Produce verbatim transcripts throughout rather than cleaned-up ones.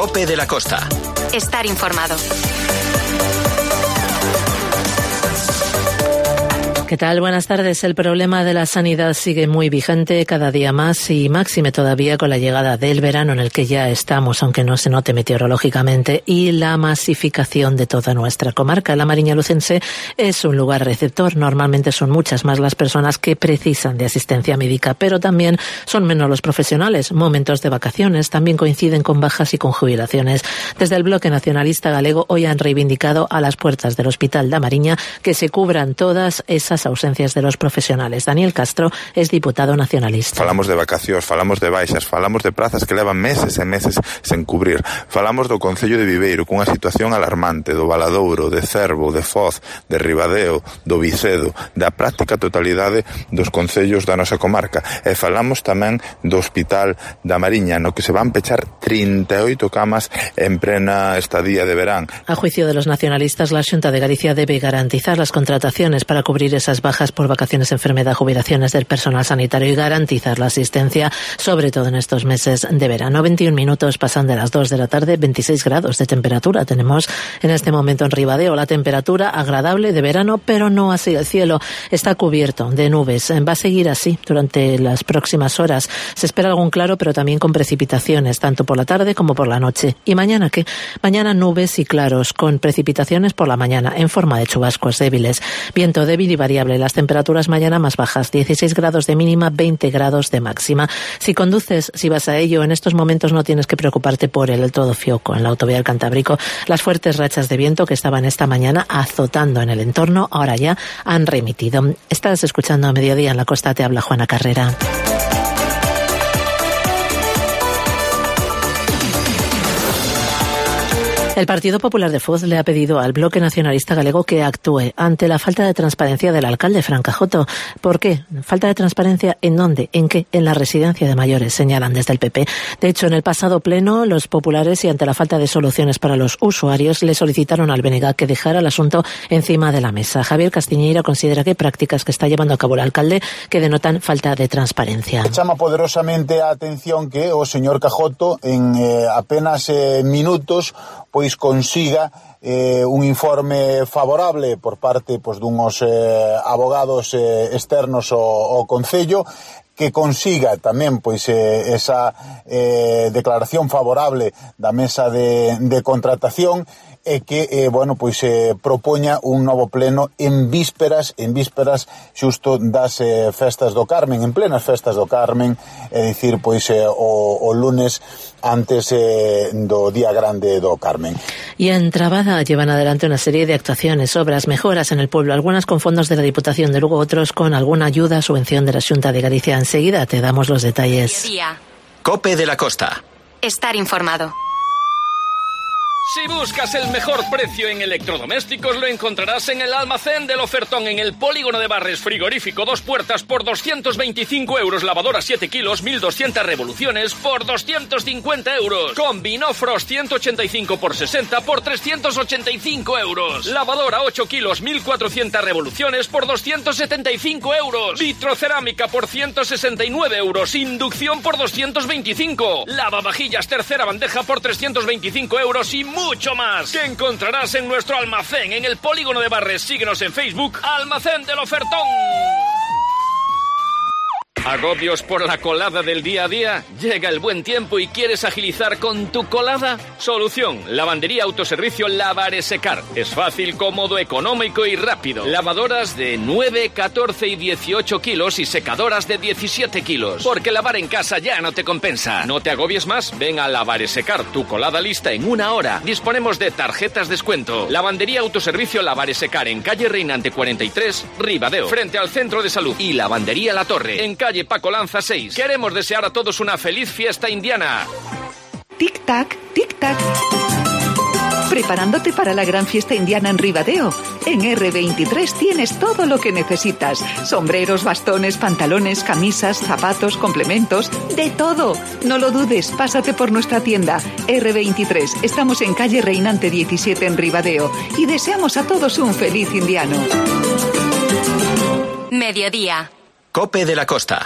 COPE de la Costa. Estar informado. ¿Qué tal? Buenas tardes. El problema de la sanidad sigue muy vigente cada día más y máxime todavía con la llegada del verano en el que ya estamos, aunque no se note meteorológicamente, y la masificación de toda nuestra comarca. La Mariña Lucense es un lugar receptor. Normalmente son muchas más las personas que precisan de asistencia médica, pero también son menos los profesionales. Momentos de vacaciones también coinciden con bajas y con jubilaciones. Desde el Bloque Nacionalista Galego hoy han reivindicado a las puertas del Hospital da Mariña que se cubran todas esas ausencias de los profesionales. Daniel Castro es diputado nacionalista. Falamos de vacacións, falamos de baixas, falamos de prazas que levan meses e meses sen cubrir. Falamos do Concello de Viveiro cunha situación alarmante, do Valadouro, de Cervo, de Foz, de Ribadeo, do Vicedo, da práctica totalidade dos concellos da nosa comarca. E falamos tamén do Hospital da Mariña, no que se van pechar trinta e oito camas en plena estadía de verán. A juicio de los nacionalistas, la Xunta de Galicia debe garantizar las contrataciones para cubrir esas bajas por vacaciones, enfermedad, jubilaciones del personal sanitario y garantizar la asistencia, sobre todo en estos meses de verano. veintiún minutos pasan de las dos de la tarde, veintiséis grados de temperatura tenemos en este momento en Ribadeo. La temperatura agradable de verano, pero no así el cielo. Está cubierto de nubes. Va a seguir así durante las próximas horas. Se espera algún claro, pero también con precipitaciones, tanto por la tarde como por la noche. ¿Y mañana qué? Mañana nubes y claros, con precipitaciones por la mañana, en forma de chubascos débiles. Viento débil y variable. Las temperaturas mañana más bajas, dieciséis grados de mínima, veinte grados de máxima. Si conduces, si vas a ello, en estos momentos no tienes que preocuparte por el todo fioco en la autovía del Cantábrico. Las fuertes rachas de viento que estaban esta mañana azotando en el entorno, ahora ya han remitido. Estás escuchando a Mediodía en la Costa, te habla Juana Carrera. El Partido Popular de Foz le ha pedido al Bloque Nacionalista Galego que actúe ante la falta de transparencia del alcalde, Fran Cajoto. ¿Por qué? ¿Falta de transparencia en dónde? ¿En qué? En la residencia de mayores, señalan desde el P P. De hecho, en el pasado pleno, los populares, y ante la falta de soluciones para los usuarios, le solicitaron al B N G que dejara el asunto encima de la mesa. Javier Castiñeira considera que hay prácticas que está llevando a cabo el alcalde que denotan falta de transparencia. Chama poderosamente a atención que o señor Cajoto en eh, apenas eh, minutos pois consiga eh, un informe favorable por parte pois, dunhos eh, abogados eh, externos ao, ao Concello, que consiga tamén pois eh, esa eh, declaración favorable da mesa de, de contratación e que, eh, bueno, pois eh, propoña un novo pleno en vísperas, en vísperas xusto das eh, festas do Carmen, en plenas festas do Carmen, é dicir, pois eh, o, o lunes antes eh, do día grande do Carmen. Y en Trabada llevan adelante una serie de actuaciones, obras, mejoras en el pueblo, algunas con fondos de la Diputación de Lugo, otros con alguna ayuda, subvención de la Xunta de Galicia. Enseguida te damos los detalles. Día. COPE de la Costa. Estar informado. Si buscas el mejor precio en electrodomésticos, lo encontrarás en el Almacén del Ofertón, en el Polígono de Barres. Frigorífico dos puertas por doscientos veinticinco euros. Lavadora siete kilos, mil doscientas revoluciones por doscientos cincuenta euros. Combi No Frost ciento ochenta y cinco por sesenta por trescientos ochenta y cinco euros. Lavadora ocho kilos, mil cuatrocientas revoluciones por doscientos setenta y cinco euros. Vitrocerámica por ciento sesenta y nueve euros. Inducción por doscientos veinticinco. Lavavajillas tercera bandeja por trescientos veinticinco euros y mucho más que encontrarás en nuestro almacén en el Polígono de Barres. Síguenos en Facebook, Almacén del Ofertón. ¿Agobios por la colada del día a día? ¿Llega el buen tiempo y quieres agilizar con tu colada? Solución: lavandería autoservicio Lavaresecar. Es fácil, cómodo, económico y rápido. Lavadoras de nueve, catorce y dieciocho kilos y secadoras de diecisiete kilos. Porque lavar en casa ya no te compensa. No te agobies más, ven a Lavaresecar, tu colada lista en una hora. Disponemos de tarjetas descuento. Lavandería autoservicio Lavaresecar en calle Reinante cuarenta y tres, Ribadeo, frente al Centro de Salud. Y Lavandería La Torre, en calle Paco Lanza seis. Queremos desear a todos una feliz fiesta indiana. Tic-tac, tic-tac. Preparándote para la gran fiesta indiana en Ribadeo. En erre veintitrés tienes todo lo que necesitas. Sombreros, bastones, pantalones, camisas, zapatos, complementos, de todo. No lo dudes, pásate por nuestra tienda. erre veintitrés, estamos en calle Reinante diecisiete en Ribadeo. Y deseamos a todos un feliz indiano. Mediodía. COPE de la Costa.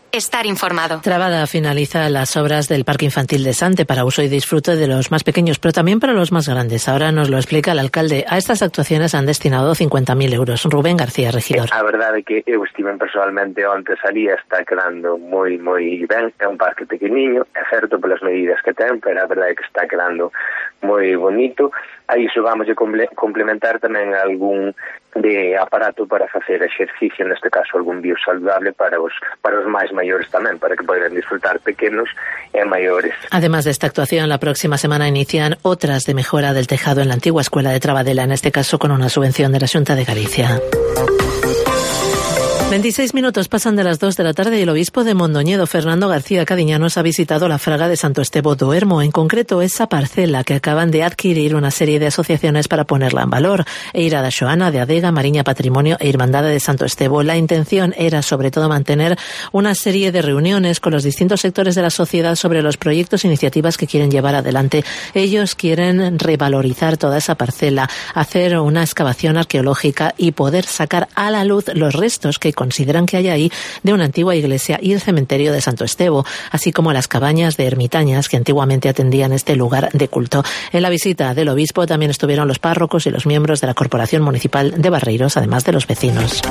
Estar informado. Trabada finaliza las obras del Parque Infantil de Sante para uso y disfrute de los más pequeños, pero también para los más grandes. Ahora nos lo explica el alcalde. A estas actuaciones han destinado cincuenta mil euros. Rubén García, regidor. A verdade é que eu estive personalmente onte salía, está quedando moi, moi ben. É un parque pequeniño, é certo pelas medidas que ten, pero a verdade é que está quedando moi bonito. A iso vamos a complementar tamén algún de aparato para facer exercicio, neste caso algún bio saludable para os para os máis maiores tamén, para que poidan disfrutar pequenos e maiores. Además de esta actuación, la próxima semana inician otras de mejora del tejado en la antigua escuela de Trabadela, en este caso con una subvención de la Xunta de Galicia. veintiséis minutos pasan de las dos de la tarde y el obispo de Mondoñedo, Fernando García Cadiñanos, ha visitado la fraga de Santo Estevo do Ermo, en concreto esa parcela que acaban de adquirir una serie de asociaciones para ponerla en valor. Eira da Xoana, de Adega, Mariña Patrimonio e Irmandade de Santo Estevo. La intención era sobre todo mantener una serie de reuniones con los distintos sectores de la sociedad sobre los proyectos e iniciativas que quieren llevar adelante. Ellos quieren revalorizar toda esa parcela, hacer una excavación arqueológica y poder sacar a la luz los restos que consideran que hay ahí de una antigua iglesia y el cementerio de Santo Estevo, así como las cabañas de ermitañas que antiguamente atendían este lugar de culto. En la visita del obispo también estuvieron los párrocos y los miembros de la Corporación Municipal de Barreiros, además de los vecinos.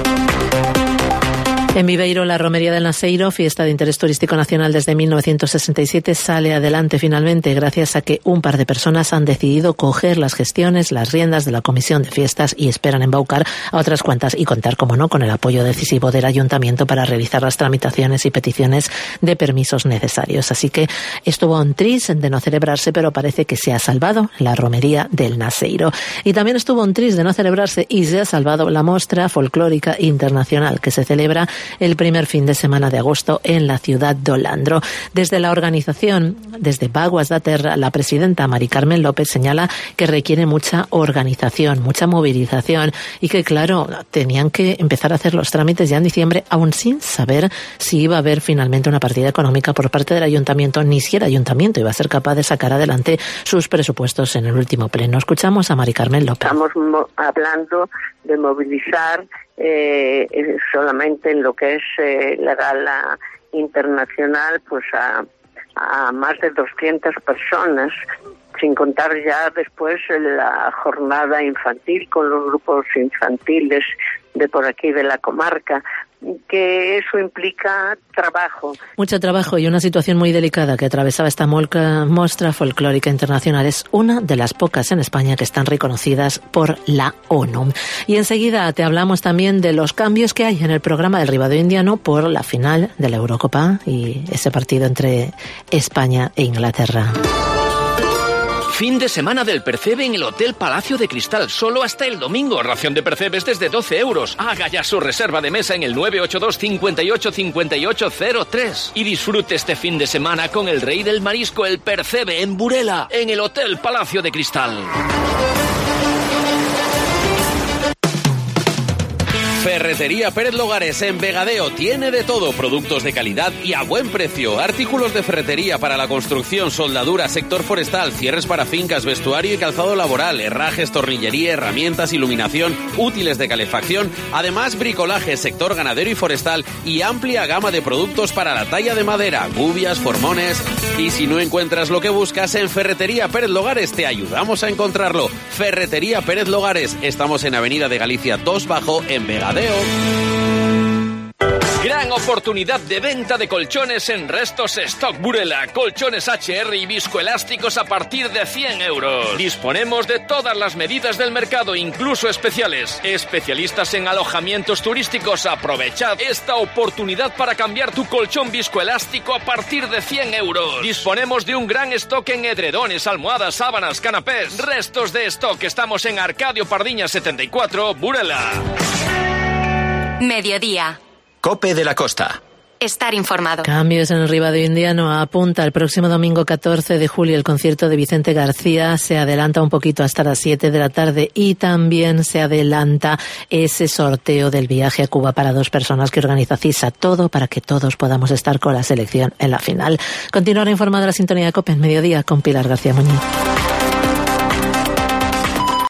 En Viveiro, la Romería del Naseiro, fiesta de interés turístico nacional desde mil novecientos sesenta y siete, sale adelante finalmente gracias a que un par de personas han decidido coger las gestiones, las riendas de la comisión de fiestas y esperan embaucar a otras cuantas y contar, como no, con el apoyo decisivo del ayuntamiento para realizar las tramitaciones y peticiones de permisos necesarios. Así que estuvo un tris de no celebrarse, pero parece que se ha salvado la Romería del Naseiro. Y también estuvo un tris de no celebrarse y se ha salvado la Mostra Folclórica Internacional, que se celebra el primer fin de semana de agosto en la ciudad de Olandro. Desde la organización, desde Baguas da Terra, la presidenta Mari Carmen López señala que requiere mucha organización, mucha movilización y que, claro, tenían que empezar a hacer los trámites ya en diciembre, aún sin saber si iba a haber finalmente una partida económica por parte del ayuntamiento, ni si el ayuntamiento iba a ser capaz de sacar adelante sus presupuestos en el último pleno. Escuchamos a Mari Carmen López. Estamos hablando de movilizar Eh, solamente en lo que es eh, la gala internacional, pues a, a más de doscientas personas, sin contar ya después la jornada infantil con los grupos infantiles de por aquí de la comarca, que eso implica trabajo. Mucho trabajo y una situación muy delicada que atravesaba esta molca, Mostra Folclórica Internacional. Es una de las pocas en España que están reconocidas por la ONU. Y enseguida te hablamos también de los cambios que hay en el programa del Ribadeo Indiano por la final de la Eurocopa y ese partido entre España e Inglaterra. Fin de semana del Percebe en el Hotel Palacio de Cristal, solo hasta el domingo. Ración de percebes desde doce euros. Haga ya su reserva de mesa en el nueve ocho dos, cinco ocho, cinco ocho cero tres. Y disfrute este fin de semana con el rey del marisco, el Percebe, en Burela, en el Hotel Palacio de Cristal. Ferretería Pérez Logares en Vegadeo tiene de todo, productos de calidad y a buen precio, artículos de ferretería para la construcción, soldadura, sector forestal, cierres para fincas, vestuario y calzado laboral, herrajes, tornillería, herramientas, iluminación, útiles de calefacción, además bricolaje, sector ganadero y forestal y amplia gama de productos para la talla de madera, gubias, formones. Y si no encuentras lo que buscas en Ferretería Pérez Logares, te ayudamos a encontrarlo. Ferretería Pérez Logares, estamos en Avenida de Galicia dos Bajo en Vegadeo. Gran oportunidad de venta de colchones en Restos Stock Burela. Colchones H R y viscoelásticos a partir de cien euros. Disponemos de todas las medidas del mercado, incluso especiales. Especialistas en alojamientos turísticos. Aprovechad esta oportunidad para cambiar tu colchón viscoelástico a partir de cien euros. Disponemos de un gran stock en edredones, almohadas, sábanas, canapés. Restos de Stock. Estamos en Arcadio Pardiñas setenta y cuatro, Burela. Mediodía. COPE de la Costa. Estar informado. Cambios en el Ribadeo Indiano. Apunta el próximo domingo catorce de julio el concierto de Vicente García. Se adelanta un poquito hasta las siete de la tarde y también se adelanta ese sorteo del viaje a Cuba para dos personas que organiza CISA. Todo para que todos podamos estar con la selección en la final. Continuar informado de la sintonía de COPE en Mediodía con Pilar García Muñiz.